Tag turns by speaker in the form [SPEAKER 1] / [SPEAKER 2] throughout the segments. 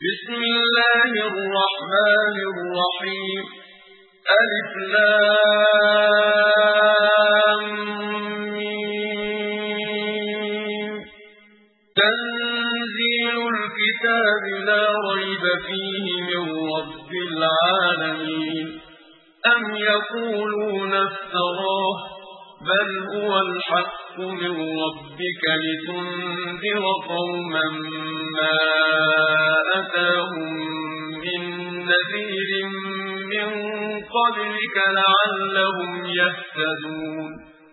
[SPEAKER 1] بسم الله الرحمن الرحيم ألف لام ميم تنزيل الكتاب لا ريب فيه من رب العالمين أم يقولون افتراه بل هو الحق من ربك لتنذر قوما ما أتاهم من نذير من قبلك لعلهم يهتدون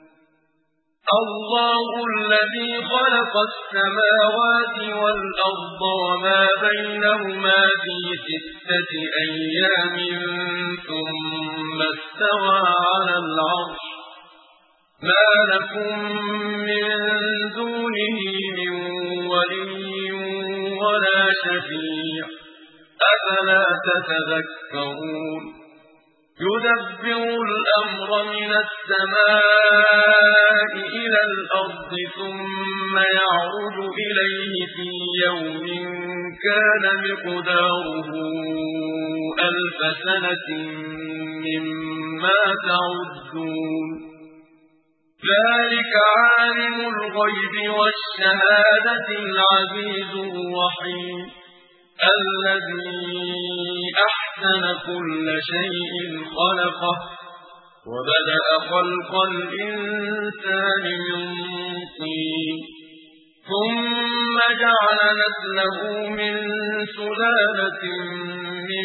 [SPEAKER 1] الله الذي خلق السماوات والأرض وما بينهما في 6 أيام ثم استوى على العرش ما لكم من دونه من ولي ولا شفيع أفلا تتذكرون يدبر الأمر من السماء إلى الأرض ثم يعرج إليه في يوم كان مقداره 1000 سنة مما تعدون ذلك عالم الغيب والشهادة العزيز الرحيم الذي أحسن كل شيء خلقه وبدأ خلق الإنسان من طين ثم جعل نسله من سلالة من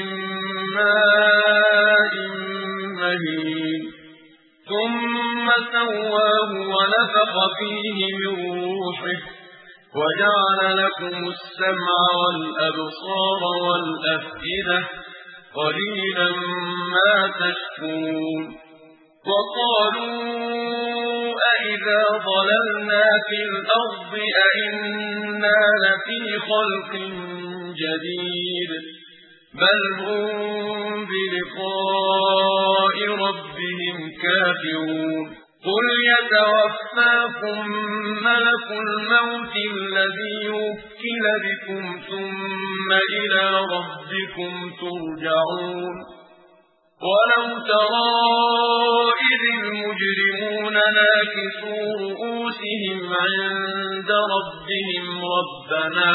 [SPEAKER 1] ماء مهين ثم سواه ونفخ فيه من روحه وجعل لكم السمع والأبصار والأفئدة قليلا ما تشكرون وقالوا أئذا ضللنا في الأرض أئنا لفي خلق جديد بل هم بلقاء ربهم كافرون قل يتوفاكم ملك الموت الذي وكل بكم ثم إلى ربكم ترجعون ولو ترى إذ المجرمون ناكسوا رؤوسهم عند ربهم ربنا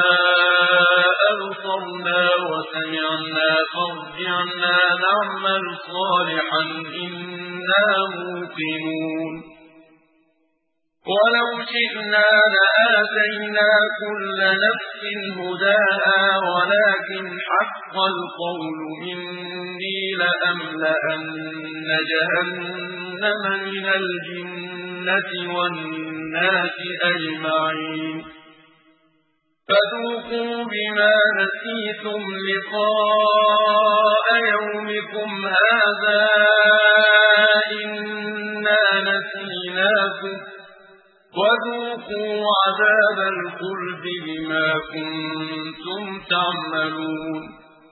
[SPEAKER 1] أبصرنا وسمعنا فارجعنا نعمل صالحا إنا موقنون ولو شئنا لآتينا كل نفس هداها ولكن حق القول مني لأملأن جهنم من الجنة والناس أجمعين فذوقوا بما نسيتم لقاء يومكم هذا إنا نسيناكم وذوقوا عذاب الخلد بما كنتم تعملون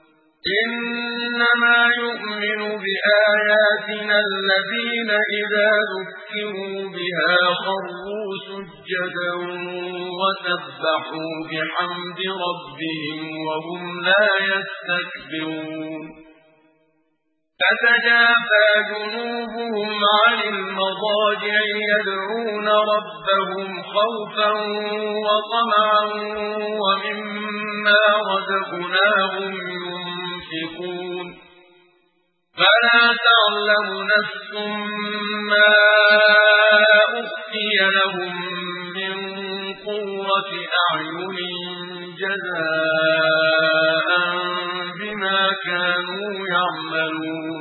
[SPEAKER 1] إنما يؤمن بآياتنا الذين إذا ذكروا بها خروا سجدا وسبحوا بحمد ربهم وهم لا يستكبرون تتجافى جنوبهم عن المضاجع يدعون ربهم خوفا وطمعا ومما رزقناهم ينفقون فلا تعلم نفس ما أخفي لهم من قرة أعين جزاء بما كانوا يعملون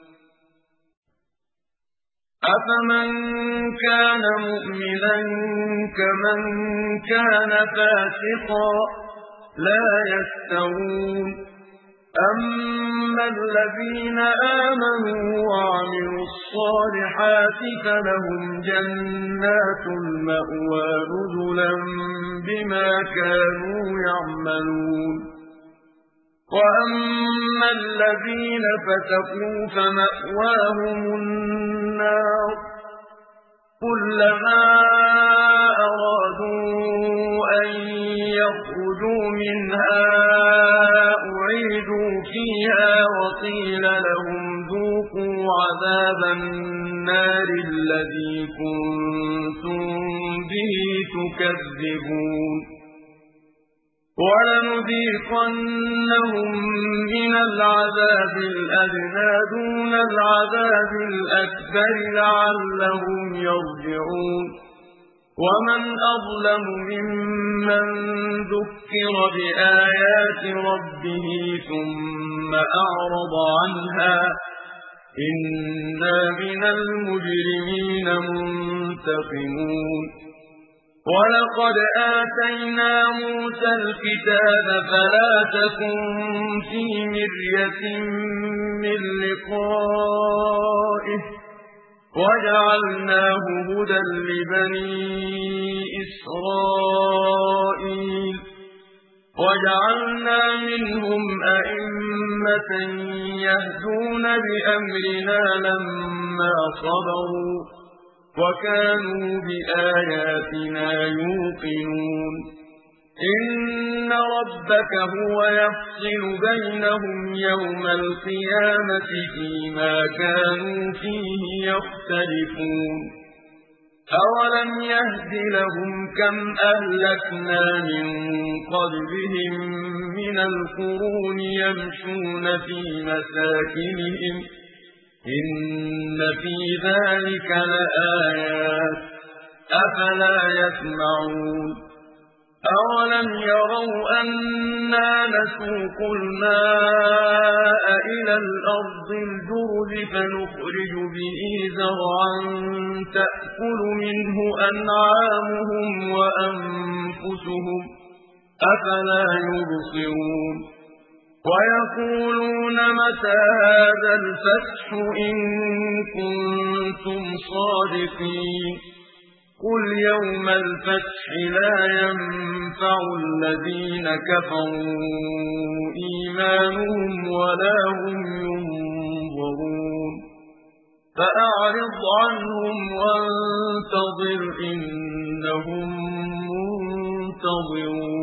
[SPEAKER 1] أفمن كان مؤمنا كمن كان فاسقا لا يستوون أما الذين آمنوا وعملوا الصالحات فلهم جنات المأوى نزلا بما كانوا يعملون وأما الذين فسقوا فمأواهم النار كلما أرادوا أن يخرجوا منها وقيل لهم ذوقوا عذاب النار الذي كنتم به تكذبون ولنذيقنهم من العذاب الأدنى دون العذاب الأكبر لعلهم يرجعون ومن أظلم ممن ذكر بآيات ربه ثم أعرض عنها إنا من المجرمين منتقمون ولقد آتينا موسى الكتاب فلا تكن في مرية من لقائه وجعلناه هدى لبني إسرائيل وجعلنا منهم أئمة يهدون بأمرنا لما صبروا وكانوا بآياتنا يوقنون إن ربك هو يفصل بينهم يوم القيامة فيما كانوا فيه يختلفون أولم يهد لهم كم أهلكنا من قبلهم من القرون يمشون في مساكنهم إن في ذلك لآيات أفلا يسمعون أولم يروا أنا نسوق الماء إلى الأرض الجرز فنخرج به زرعا تأكل منه أنعامهم وأنفسهم أفلا يبصرون ويقولون متى هذا الفتح إن كنتم صادقين قل يوم الفتح لا ينفع الذين كفروا إيمانهم ولا هم ينظرون فأعرض عنهم وانتظر إنهم منتظرون